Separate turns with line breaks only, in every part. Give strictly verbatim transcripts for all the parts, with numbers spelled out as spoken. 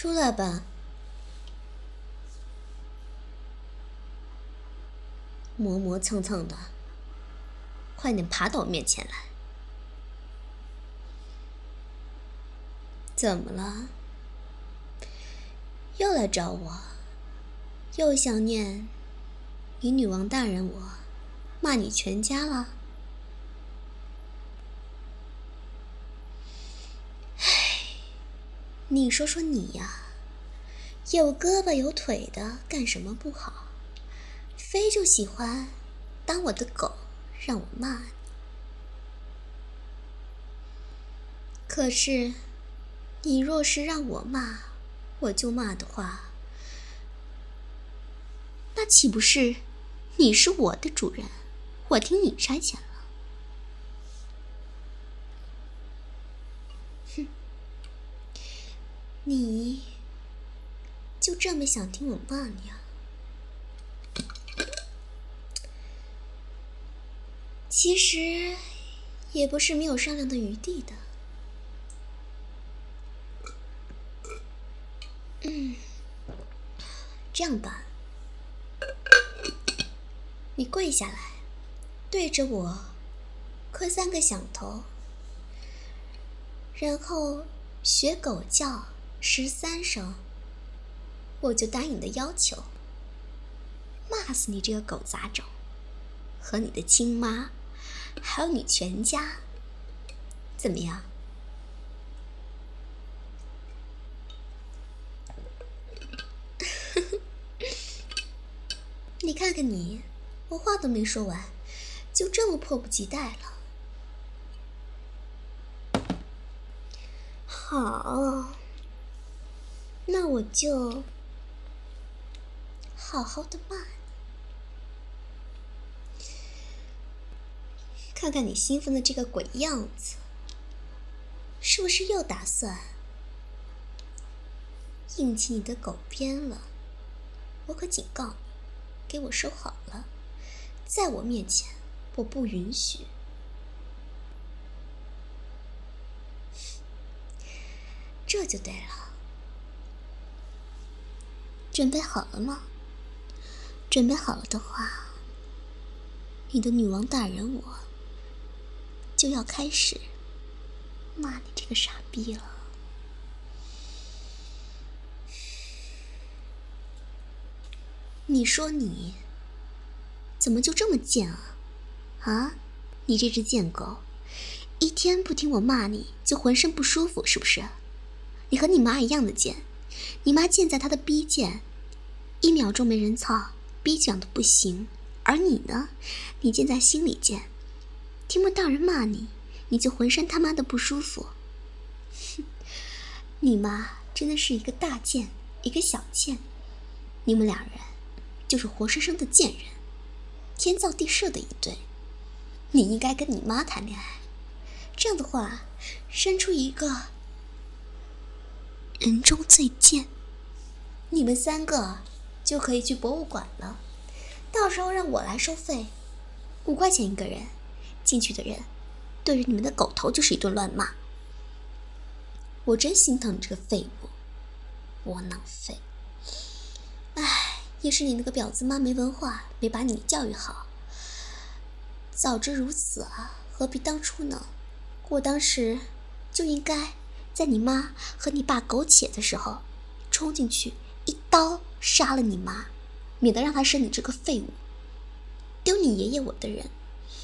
出来吧。磨磨蹭蹭的，快点爬到我面前来。怎么了？又来找我？又想念你女王大人我骂你全家了？唉，你说说你呀，有胳膊有腿的干什么不好，非就喜欢当我的狗让我骂你。可是你若是让我骂我就骂的话，那岂不是你是我的主人，我听你差遣了？哼，你就这么想听我骂你啊？其实也不是没有商量的余地的。嗯，这样吧，你跪下来，对着我磕三个响头，然后学狗叫十三声，我就答应你的要求，骂死你这个狗杂种，和你的亲妈，还有你全家，怎么样？你看看你，我话都没说完，就这么迫不及待了。好，那我就好好的骂你，看看你兴奋的这个鬼样子，是不是又打算硬起你的狗鞭了？我可警告你，给我收好了，在我面前我不允许。这就对了。准备好了吗？准备好了的话，你的女王大人我就要开始骂你这个傻逼了。你说你怎么就这么贱啊？啊，你这只贱狗，一天不听我骂你就浑身不舒服是不是？你和你妈一样的贱，你妈贱在她的逼贱，一秒钟没人操，逼讲的不行。而你呢，你贱在心里贱，听不到人骂你，你就浑身他妈的不舒服。哼，你妈真的是一个大贱，一个小贱，你们两人就是活生生的贱人，天造地设的一对。你应该跟你妈谈恋爱，这样的话，生出一个人中最贱，你们三个就可以去博物馆了。到时候让我来收费，五块钱一个人，进去的人对着你们的狗头就是一顿乱骂。我真心疼你这个废物，窝囊废。唉，也是你那个婊子妈没文化，没把你教育好。早知如此啊，何必当初呢？我当时就应该在你妈和你爸苟且的时候，冲进去一刀杀了你妈，免得让她生你这个废物，丢你爷爷我的人。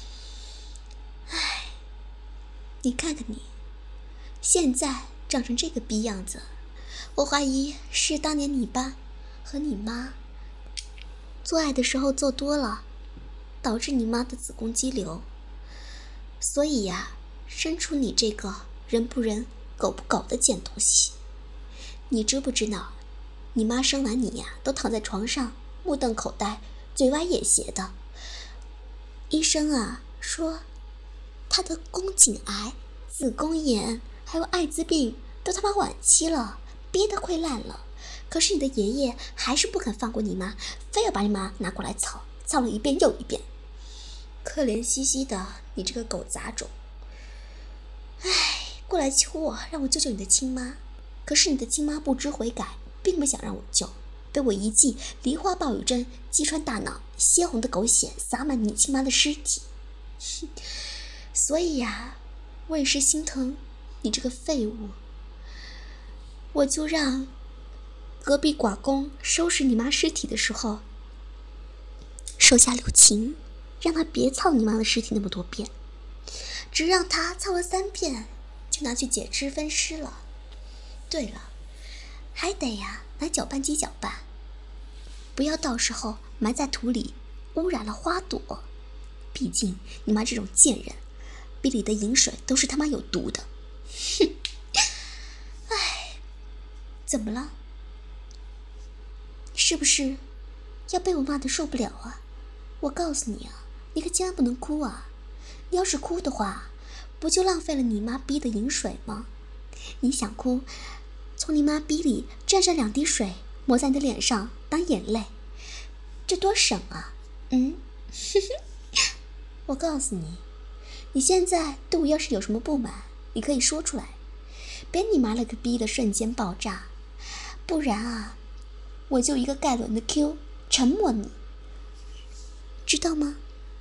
唉，你看看你，现在长成这个逼样子，我怀疑是当年你爸和你妈做爱的时候做多了，导致你妈的子宫肌瘤，所以呀，生出你这个人不人狗不狗的贱东西。你知不知道，你妈生完你呀，都躺在床上目瞪口呆，嘴歪眼斜的。医生啊说，她的宫颈癌、子宫炎还有艾滋病都他妈晚期了，憋得快烂了。可是你的爷爷还是不肯放过你妈，非要把你妈拿过来操，操了一遍又一遍。可怜兮兮的你这个狗杂种，唉，过来求我，让我救救你的亲妈。 可是你的亲妈不知悔改，并不想让我救，被我一记梨花暴雨针击穿大脑，鲜红的狗血洒满你亲妈的尸体。所以呀，我也是心疼你这个废物，我就让隔壁寡公收拾你妈尸体的时候手下留情，让他别操你妈的尸体那么多遍，只让他操了三遍就拿去解脂分尸了。对了，还得呀拿搅拌机搅拌，不要到时候埋在土里污染了花朵。毕竟你妈这种贱人，逼里的饮水都是他妈有毒的。哼，哎，怎么了？是不是要被我骂得受不了啊？我告诉你啊，你可千万不能哭啊！你要是哭的话，不就浪费了你妈逼的饮水吗？你想哭，从你妈逼里蘸上两滴水，抹在你的脸上当眼泪，这多省啊！嗯，我告诉你，你现在对我要是有什么不满，你可以说出来，别你妈了个逼的瞬间爆炸，不然啊，我就一个盖伦的 Q 沉默你，知道吗？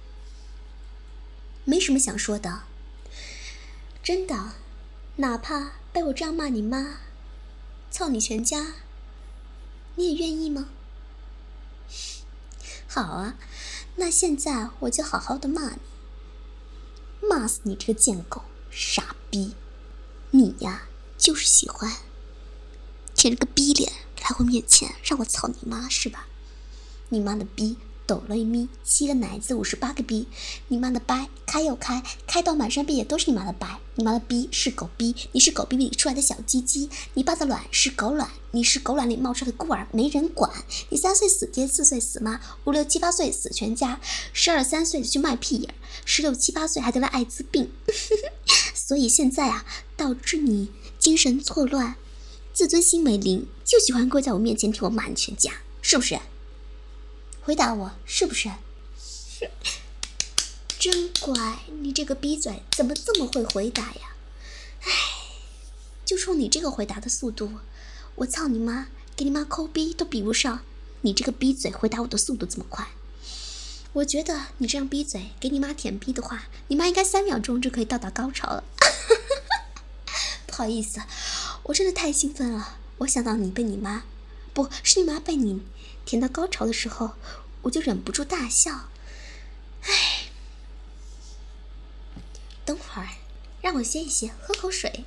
没什么想说的，真的，哪怕被我这样骂你妈，操你全家，你也愿意吗？好啊，那现在我就好好的骂你，骂死你这个贱狗，傻逼！你呀，就是喜欢舔着个逼脸来我面前让我操你妈是吧？你妈的逼抖了一咪，七个奶子五十八个逼，你妈的掰开又开，开到满山遍野都是你妈的掰，你妈的逼是狗逼，你是狗逼里出来的小鸡鸡，你爸的卵是狗卵，你是狗卵里冒出来的孤儿，没人管，你三岁死爹，四岁死妈，五六七八岁死全家，十二三岁去卖屁眼，十六七八岁还得了艾滋病，所以现在啊，导致你精神错乱，自尊心没灵，就喜欢跪在我面前听我骂你全家，是不是？回答我，是不是？真乖，你这个逼嘴怎么这么会回答呀？唉，就冲你这个回答的速度，我操你妈，给你妈抠逼都比不上你这个逼嘴回答我的速度这么快。我觉得你这样逼嘴给你妈舔逼的话，你妈应该三秒钟就可以到达高潮了。不好意思，我真的太兴奋了，我想到你被你妈，不是你妈被你舔到高潮的时候，我就忍不住大笑。唉，等会儿让我歇一歇，喝口水。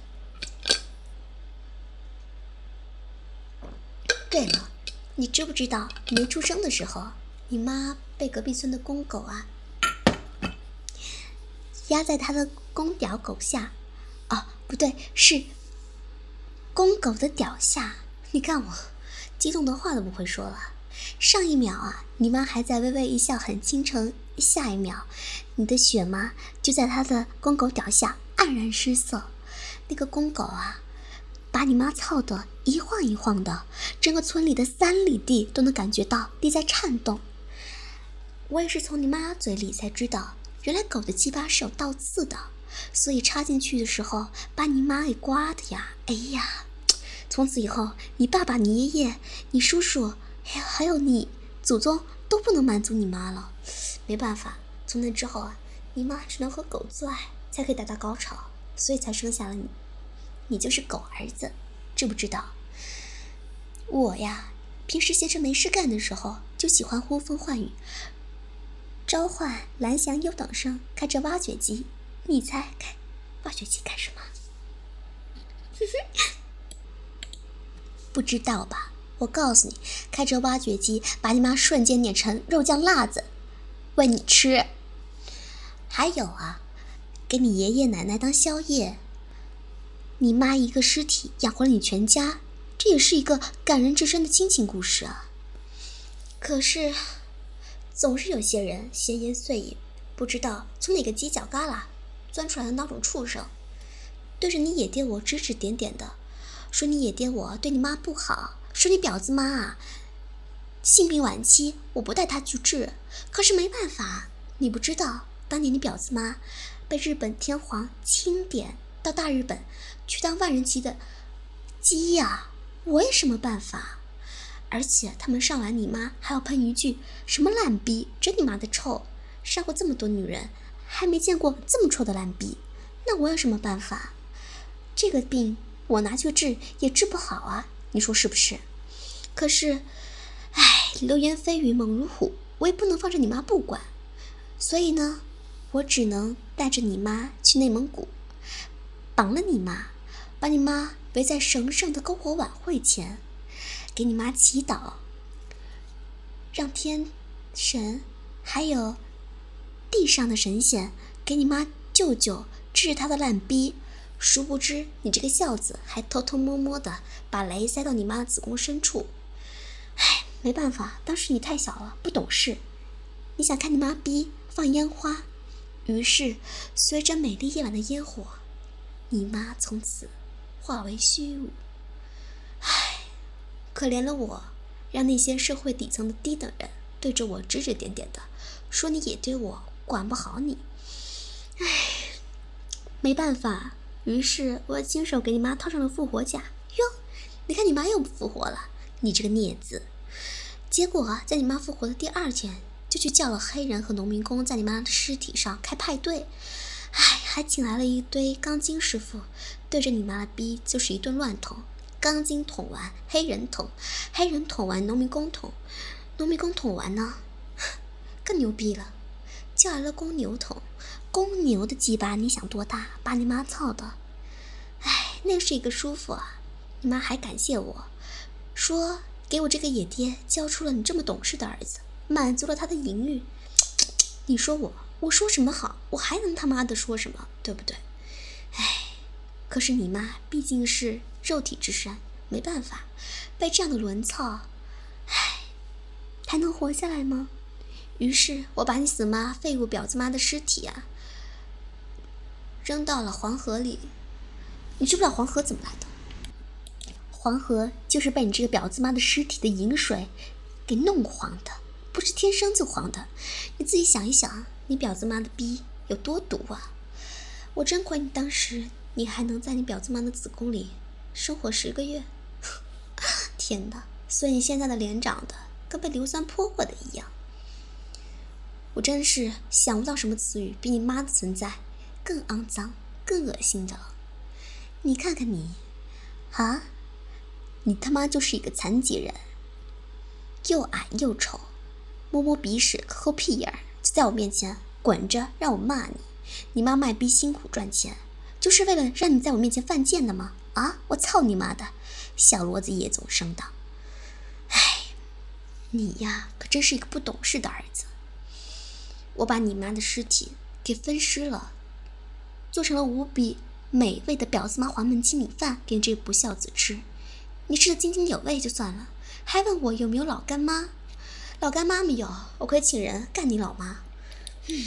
对了，你知不知道你没出生的时候，你妈被隔壁村的公狗啊压在他的公屌狗下，哦，不对，是公狗的屌下。你看我激动的话都不会说了。上一秒啊，你妈还在微微一笑很倾城，下一秒你的血妈就在她的公狗屌下黯然失色。那个公狗啊，把你妈操得一晃一晃的，整个村里的三里地都能感觉到地在颤动。我也是从你妈嘴里才知道，原来狗的鸡巴是有倒刺的，所以插进去的时候把你妈给刮的呀。哎呀，从此以后你爸爸、你爷爷、你叔叔还有你祖宗都不能满足你妈了。没办法，从那之后啊，你妈只能和狗做爱才可以达到高潮，所以才生下了你。你就是狗儿子，知不知道？我呀，平时闲着没事干的时候，就喜欢呼风唤雨，召唤蓝翔优等生，开着挖掘机。你猜开挖掘机干什么？不知道吧？我告诉你，开着挖掘机把你妈瞬间碾成肉酱辣子喂你吃。还有啊，给你爷爷奶奶当宵夜。你妈一个尸体养活了你全家，这也是一个感人至深的亲情故事啊。可是总是有些人闲言碎语，不知道从哪个犄角旮旯钻出来的那种畜生，对着你野爹我指指点点的，说你野爹我对你妈不好，说你婊子妈啊性病晚期，我不带她去治。可是没办法，你不知道当年你婊子妈被日本天皇钦点到大日本去当万人级的鸡呀，我有什么办法？而且他们上完你妈还要喷一句什么烂逼，真你妈的臭，上过这么多女人还没见过这么臭的烂逼，那我有什么办法？这个病我拿去治也治不好啊，你说是不是？可是唉，流言蜚语猛如虎，我也不能放着你妈不管，所以呢，我只能带着你妈去内蒙古，绑了你妈，把你妈围在神圣的篝火晚会前，给你妈祈祷，让天神还有地上的神仙给你妈救救治她的烂逼。殊不知你这个孝子还偷偷摸摸的把雷塞到你妈的子宫深处。唉，没办法，当时你太小了，不懂事，你想看你妈逼放烟花，于是随着美丽夜晚的烟火，你妈从此化为虚无。唉，可怜了我，让那些社会底层的低等人对着我指指点点的，说你也对我管不好你。唉，没办法，于是我亲手给你妈套上了复活甲。哟，你看你妈又不复活了，你这个孽子！结果啊，在你妈复活的第二天，就去叫了黑人和农民工在你妈的尸体上开派对。唉，还请来了一堆钢筋师傅，对着你妈的逼就是一顿乱捅。钢筋捅完，黑人捅，黑人捅完，农民工捅，农民工捅完呢，更牛逼了，叫来了公牛捅。公牛的鸡巴你想多大？把你妈操的！唉，那是一个舒服啊！你妈还感谢我，说给我这个野爹教出了你这么懂事的儿子，满足了他的淫欲。你说我，我说什么好？我还能他妈的说什么？对不对？唉，可是你妈毕竟是肉体之身，没办法，被这样的轮操，唉，还能活下来吗？于是我把你死妈废物婊子妈的尸体啊扔到了黄河里。你知不知道黄河怎么来的？黄河就是被你这个婊子妈的尸体的饮水给弄黄的，不是天生就黄的。你自己想一想，你婊子妈的逼有多毒啊！我真亏你当时你还能在你婊子妈的子宫里生活十个月。天哪，所以你现在的脸长得跟被硫酸泼过的一样。我真是想不到什么词语比你妈的存在更肮脏更恶心的了。你看看你啊，你他妈就是一个残疾人，又矮又丑，摸摸鼻屎抠屁眼儿，就在我面前滚着让我骂你。你妈卖逼辛苦赚钱，就是为了让你在我面前犯贱的吗？啊，我操你妈的，小骡子夜总生的。唉，你呀可真是一个不懂事的儿子。我把你妈的尸体给分尸了，做成了无比美味的婊子妈黄焖鸡米饭给你这个不孝子吃。你吃得津津有味就算了，还问我有没有老干妈。老干妈没有，我可以请人干你老妈。嗯，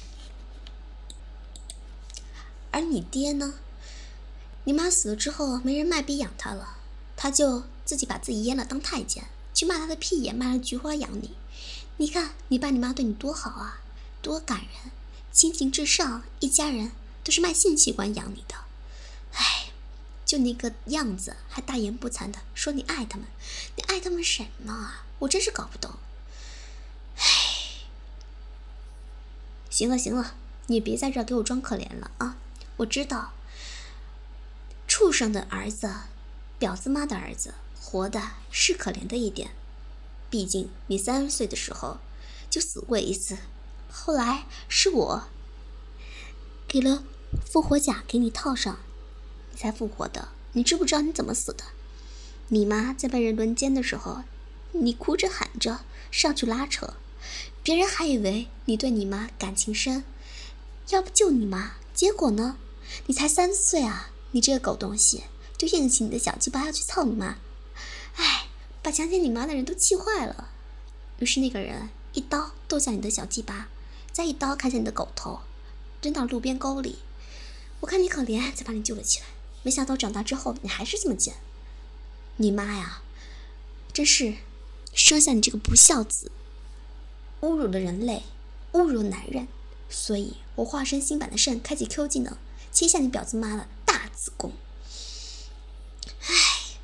而你爹呢？你妈死了之后没人卖逼养他了，他就自己把自己阉了当太监，去卖他的屁眼，卖了菊花养你。你看你爸你妈对你多好啊，多感人，亲情至上，一家人都是卖性器官养你的。唉，就那个样子还大言不惭的说你爱他们，你爱他们什么啊？我真是搞不懂。唉，行了行了，你别在这儿给我装可怜了啊！我知道畜生的儿子，婊子妈的儿子活的是可怜的一点，毕竟你三十岁的时候就死过一次，后来是我给了复活甲给你套上，你才复活的。你知不知道你怎么死的？你妈在被人轮奸的时候，你哭着喊着上去拉扯，别人还以为你对你妈感情深，要不救你妈，结果呢，你才三岁啊，你这个狗东西，就硬起你的小鸡巴要去操你妈。唉，把强奸你妈的人都气坏了。于是那个人一刀剁下你的小鸡巴，再一刀砍下你的狗头，扔到路边沟里。我看你可怜，才把你救了起来。没想到长大之后你还是这么贱。你妈呀，真是生下你这个不孝子，侮辱了人类，侮辱了男人。所以我化身新版的肾，开启 Q 技能，切下你婊子妈的大子宫。唉，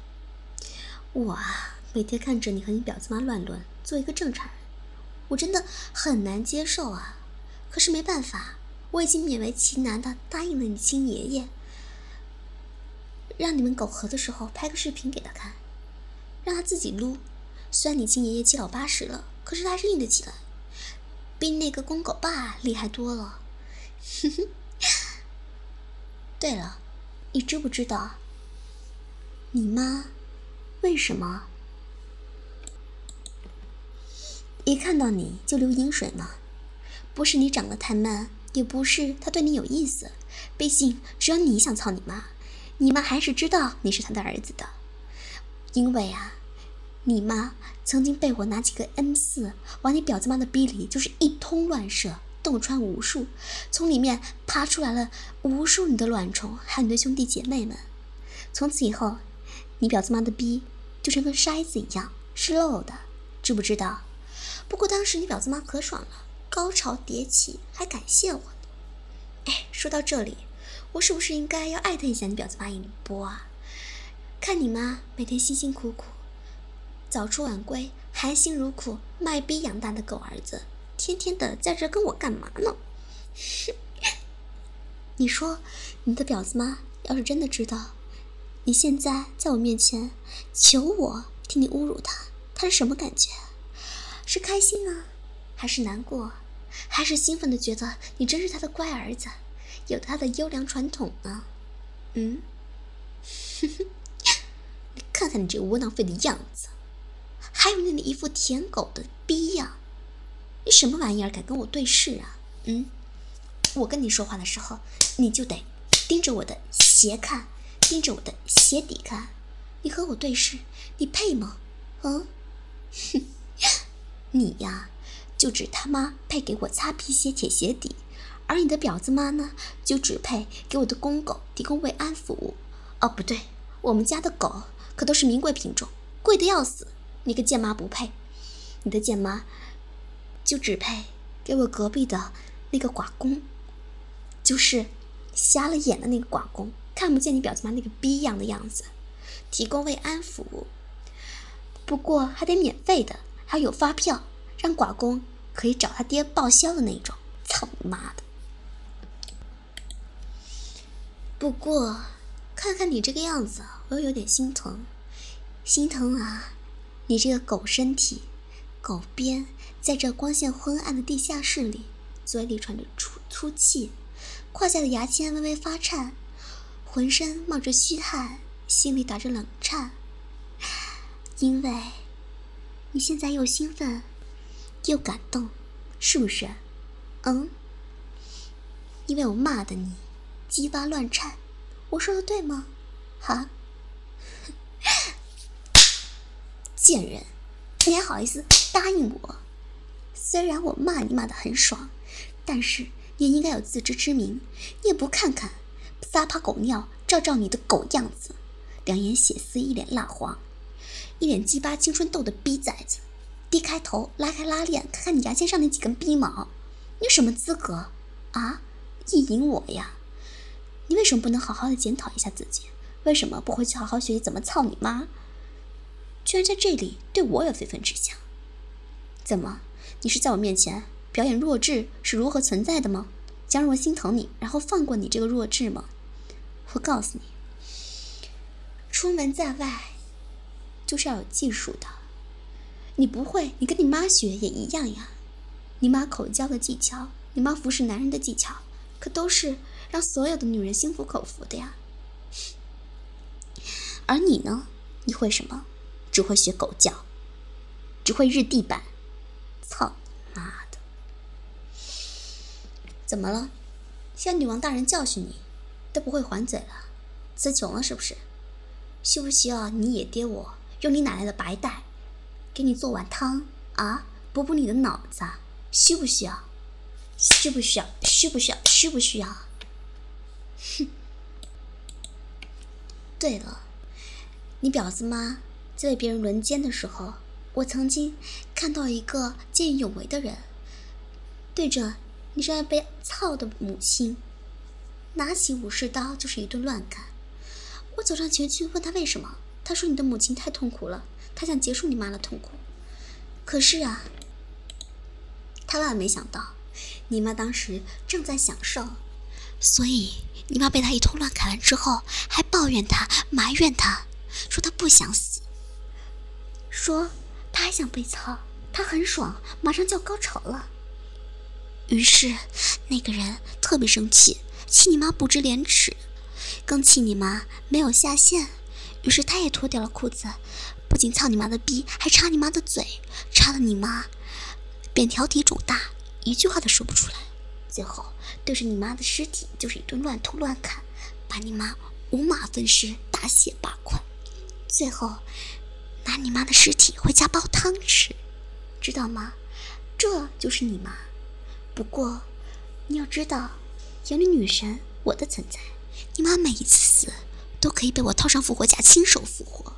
我啊，每天看着你和你婊子妈乱伦，做一个正常人，我真的很难接受啊。可是没办法，我已经勉为其难的答应了你亲爷爷，让你们苟合的时候拍个视频给他看，让他自己撸。虽然你亲爷爷七老八十了，可是他还是硬得起来，比那个公狗爸厉害多了。对了，你知不知道你妈为什么一看到你就流饮水吗？不是你长得太慢，也不是她对你有意思，毕竟只有你想操你妈，你妈还是知道你是她的儿子的。因为啊，你妈曾经被我拿起个 M 四往你婊子妈的逼里就是一通乱射，洞穿无数，从里面爬出来了无数你的卵虫，还有你的兄弟姐妹们。从此以后，你婊子妈的逼就像跟筛子一样是漏的，知不知道？不过当时你婊子妈可爽了，高潮迭起，还感谢我呢。哎，说到这里，我是不是应该要艾特一下你婊子妈一波啊？看你妈每天辛辛苦苦，早出晚归，含辛茹苦，卖逼养大的狗儿子，天天的在这跟我干嘛呢？你说你的婊子妈要是真的知道你现在在我面前求我替你侮辱她，她是什么感觉？是开心啊，还是难过，还是兴奋的觉得你真是他的乖儿子，有他的优良传统呢？嗯，你看看你这个窝囊废的样子，还有你那一副舔狗的逼样，你什么玩意儿敢跟我对视啊？嗯，我跟你说话的时候，你就得盯着我的鞋看，盯着我的鞋底看，你和我对视，你配吗？嗯，哼。你呀，就只他妈配给我擦皮鞋、铁鞋底，而你的婊子妈呢，就只配给我的公狗提供慰安服务。哦，不对，我们家的狗可都是名贵品种，贵的要死。你个贱妈不配，你的贱妈就只配给我隔壁的那个寡公，就是瞎了眼的那个寡公，看不见你婊子妈那个逼样的样子，提供慰安服务。不过还得免费的。还有发票，让寡公可以找他爹报销的那种。操你妈的！不过看看你这个样子，我又有点心疼，心疼啊！你这个狗身体，狗鞭在这光线昏暗的地下室里，嘴里喘着粗粗气，胯下的牙签微微发颤，浑身冒着虚汗，心里打着冷颤，因为你现在又兴奋又感动，是不是？嗯？因为我骂的你鸡巴乱颤，我说的对吗？哈？贱人，你还好意思答应我？虽然我骂你骂得很爽，但是你也应该有自知之明，你也不看看撒泡狗尿照照你的狗样子，两眼血丝，一脸蜡黄，一脸鸡巴青春痘的逼崽子，低开头拉开拉链，看看你牙签上那几根逼毛，你有什么资格啊意淫我呀？你为什么不能好好的检讨一下自己？为什么不回去好好学习怎么操你妈？居然在这里对我有非分之想？怎么，你是在我面前表演弱智是如何存在的吗？想让我心疼你，然后放过你这个弱智吗？我告诉你，出门在外就是要有技术的，你不会，你跟你妈学也一样呀。你妈口交的技巧，你妈服侍男人的技巧，可都是让所有的女人心服口服的呀。而你呢？你会什么？只会学狗叫，只会日地板。操你妈的！怎么了？现在女王大人教训你，都不会还嘴了？词穷了是不是？需不需要你野爹我用你奶奶的白带给你做碗汤啊，补补你的脑子？需不需要？需不需要？需不需要？需不需要？哼！对了，你婊子妈在为别人轮奸的时候，我曾经看到一个见义勇为的人，对着你这样被操的母亲，拿起武士刀就是一顿乱砍。我走上前去问他为什么， 他说你的母亲太痛苦了，他想结束你妈的痛苦。可是啊，他万万没想到，你妈当时正在享受，所以你妈被他一通乱砍完之后，还抱怨他、埋怨他，说他不想死，说他还想被操，他很爽，马上就要高潮了。于是那个人特别生气，气你妈不知廉耻，更气你妈没有下线。于是他也脱掉了裤子，不仅操你妈的逼，还插你妈的嘴，插了你妈扁条体肿大，一句话都说不出来。最后对着你妈的尸体就是一顿乱吐乱砍，把你妈五马分尸，大卸八块。最后拿你妈的尸体回家煲汤吃，知道吗？这就是你妈。不过你要知道，有你女神我的存在，你妈每一次死都可以被我套上复活甲亲手复活。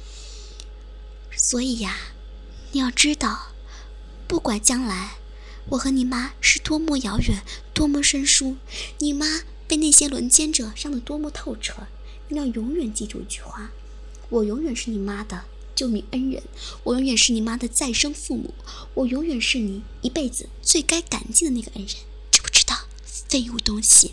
所以呀，你要知道，不管将来我和你妈是多么遥远，多么生疏，你妈被那些轮奸者伤得多么透彻，你要永远记住一句话：我永远是你妈的救命恩人，我永远是你妈的再生父母，我永远是你一辈子最该感激的那个恩人，知不知道？废物东西。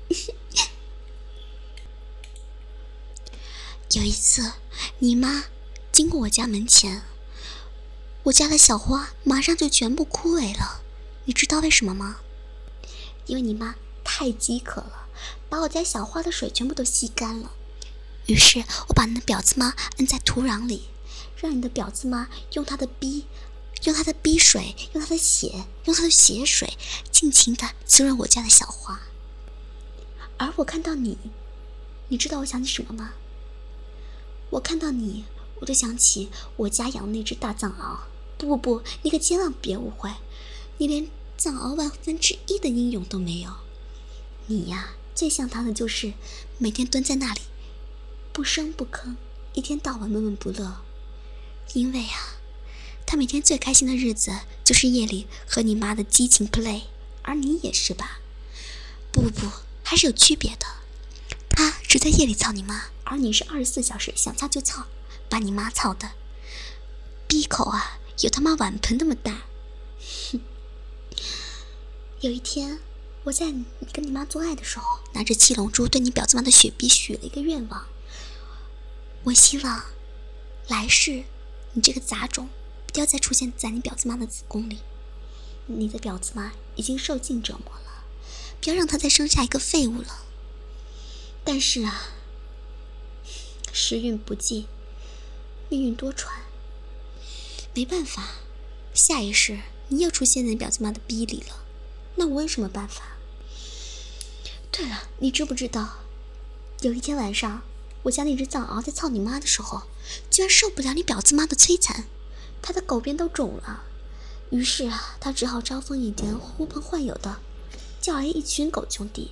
有一次，你妈经过我家门前，我家的小花马上就全部枯萎了。你知道为什么吗？因为你妈太饥渴了，把我家小花的水全部都吸干了。于是我把你的婊子妈摁在土壤里，让你的婊子妈用她的逼，用她的逼水，用她的血，用她的血水，尽情地滋润我家的小花。而我看到你，你知道我想起什么吗？我看到你，我就想起我家养的那只大藏獒。不不不，你可千万别误会，你连藏獒万分之一的英勇都没有。你呀，最像他的就是每天蹲在那里不声不吭，一天到晚闷闷不乐。因为啊，他每天最开心的日子就是夜里和你妈的激情 play， 而你也是吧？不不不，还是有区别的。他只在夜里操你妈，而你是二十四小时想操就操，把你妈操的闭口啊有他妈碗盆那么大。有一天，我在你跟你妈做爱的时候，拿着七龙珠对你婊子妈的血逼许了一个愿望。我希望来世你这个杂种不要再出现在你婊子妈的子宫里。你的婊子妈已经受尽折磨了，不要让她再生下一个废物了。但是啊，时运不济，命运多舛，没办法，下一世你又出现在你婊子妈的逼里了，那我有什么办法？对了，你知不知道，有一天晚上，我家那只藏獒在操你妈的时候，居然受不了你婊子妈的摧残，它的狗鞭都肿了。于是啊，他只好招蜂引蝶，呼朋唤友的叫来一群狗兄弟。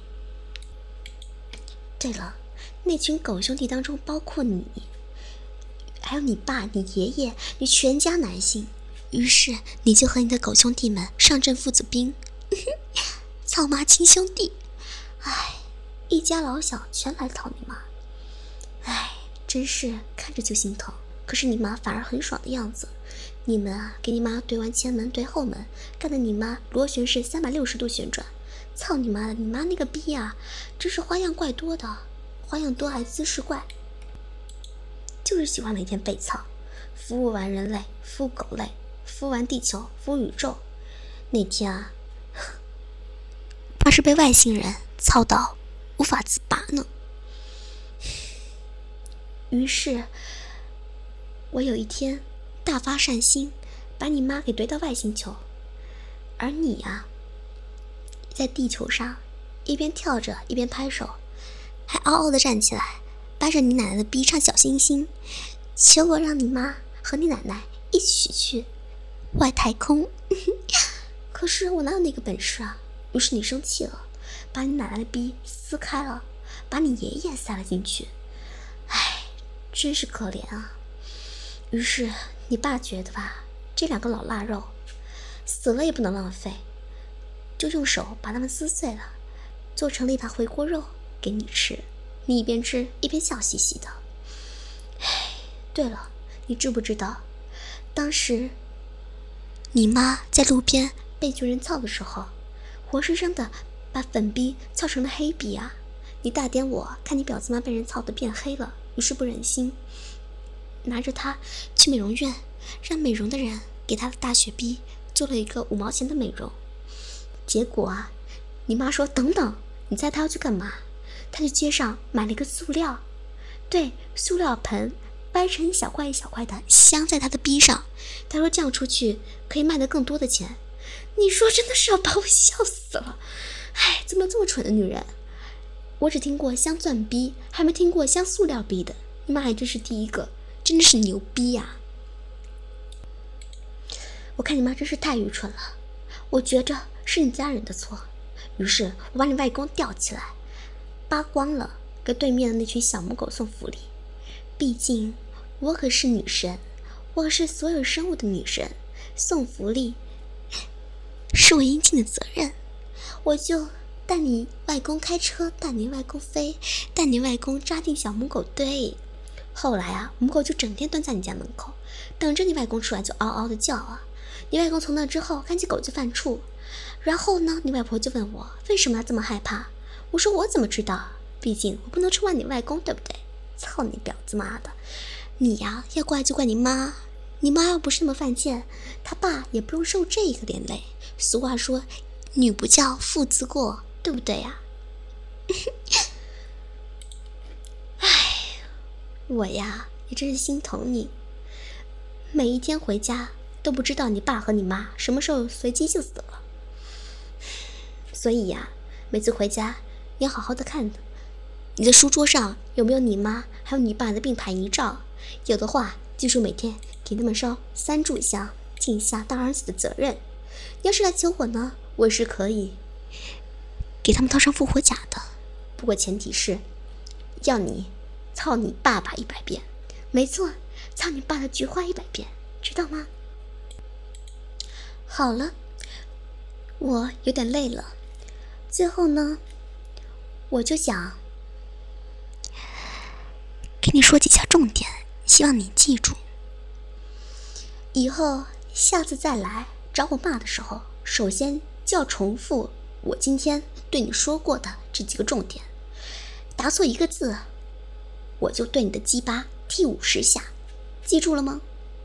对了，那群狗兄弟当中包括你，还有你爸、你爷爷，你全家男性。于是你就和你的狗兄弟们上阵父子兵，操妈亲兄弟。唉，一家老小全来讨你妈。唉，真是看着就心疼。可是你妈反而很爽的样子。你们啊，给你妈怼完前门怼后门，干得你妈螺旋式三百六十度旋转。操你妈的，你妈那个逼啊，真是花样怪多的，花样多还姿势怪，就是喜欢每天被操，服务完人类，服务狗类，服务完地球，服务宇宙。那天啊，怕是被外星人操到无法自拔呢。于是我有一天大发善心，把你妈给怼到外星球，而你啊，在地球上一边跳着一边拍手，还嗷嗷的站起来，扒着你奶奶的逼唱小星星，求我让你妈和你奶奶一起去外太空。可是我哪有那个本事啊？于是你生气了，把你奶奶的逼撕开了，把你爷爷塞了进去。唉，真是可怜啊。于是你爸觉得吧，这两个老腊肉死了也不能浪费，就用手把它们撕碎了，做成了一盘回锅肉给你吃。你一边吃一边笑嘻嘻的。唉， 对了，你知不知道，当时你妈在路边被巨人操的时候，活生生的把粉逼操成了黑逼啊！你大点我，看你婊子妈被人操得变黑了，于是不忍心，拿着她去美容院，让美容的人给她的大雪逼做了一个五毛钱的美容。结果啊，你妈说等等，你猜她要去干嘛？她去街上买了一个塑料，对，塑料盆，掰成一小块一小块的，镶在她的逼上。她说这样出去可以卖得更多的钱。你说真的是要把我笑死了！哎，怎么这么蠢的女人？我只听过镶钻逼，还没听过镶塑料逼的。你妈还真是第一个，真的是牛逼呀！我看你妈真是太愚蠢了，我觉着是你家人的错，于是我把你外公吊起来，扒光了，给对面的那群小母狗送福利。毕竟我可是女神，我是所有生物的女神，送福利是我应尽的责任。我就带你外公开车，带你外公飞，带你外公扎进小母狗堆。后来啊，母狗就整天蹲在你家门口，等着你外公出来就嗷嗷的叫啊。你外公从那之后看见狗就犯怵，然后呢，你外婆就问我为什么要这么害怕。我说我怎么知道，毕竟我不能出卖你外公，对不对？操你婊子妈的！你呀，要怪就怪你妈，你妈要不是那么犯贱，他爸也不用受这个连累。俗话说，女不教父自过，对不对呀？唉，我呀也真是心疼你，每一天回家都不知道你爸和你妈什么时候随机就死了。所以呀，每次回家你要好好的看你的书桌上有没有你妈还有你爸的并排遗照，有的话记住每天给他们烧三炷香，尽下当儿子的责任。要是来求我呢，我是可以给他们套上复活甲的，不过前提是要你操你爸爸一百遍，没错，操你爸的菊花一百遍，知道吗？好了，我有点累了，最后呢，我就想给你说几下重点，希望你记住。以后下次再来找我骂的时候，首先就要重复我今天对你说过的这几个重点，答错一个字，我就对你的鸡巴踢五十下，记住了吗？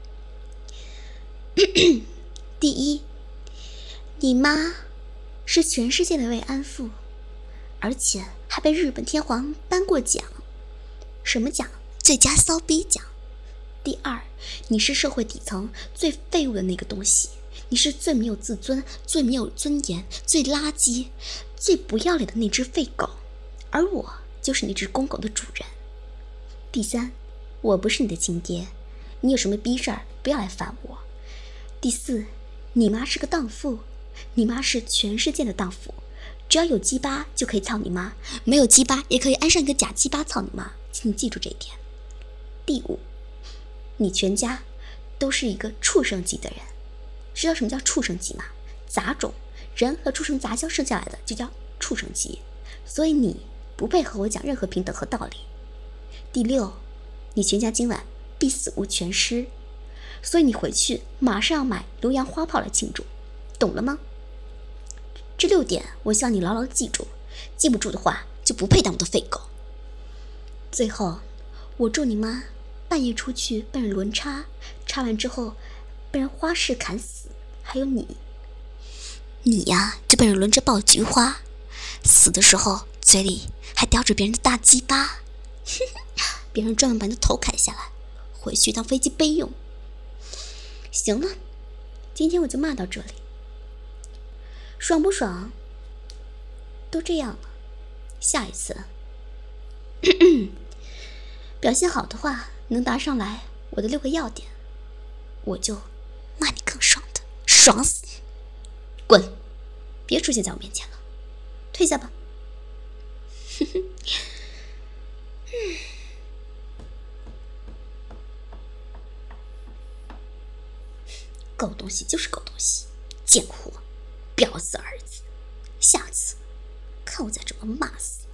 第一，你妈是全世界的慰安妇，而且还被日本天皇颁过奖。什么奖？最佳骚逼奖。第二，你是社会底层最废物的那个东西，你是最没有自尊、最没有尊严、最垃圾、最不要脸的那只废狗，而我就是那只公狗的主人。第三，我不是你的亲爹，你有什么逼事儿不要来烦我。第四，你妈是个荡妇，你妈是全世界的荡妇，只要有鸡巴就可以操你妈，没有鸡巴也可以安上一个假鸡巴操你妈，请你记住这一点。第五，你全家都是一个畜生级的人，知道什么叫畜生级吗？杂种，人和畜生杂交生下来的就叫畜生级，所以你不配和我讲任何平等和道理。第六，你全家今晚必死无全尸，所以你回去马上要买浏阳花炮来庆祝，懂了吗？这六点我希望你牢牢记住，记不住的话就不配当我的废狗。最后，我祝你妈半夜出去被人轮插，插完之后被人花式砍死，还有你你呀就被人轮着爆菊花，死的时候嘴里还叼着别人的大鸡巴，别人专门把你的头砍下来回去当飞机备用。行了，今天我就骂到这里，爽不爽都这样了，下一次表现好的话能答上来我的六个要点，我就骂你更爽的，爽死你！滚，别出现在我面前了，退下吧。狗东西就是狗东西，贱货，婊子儿子，下次看我再这么骂死你。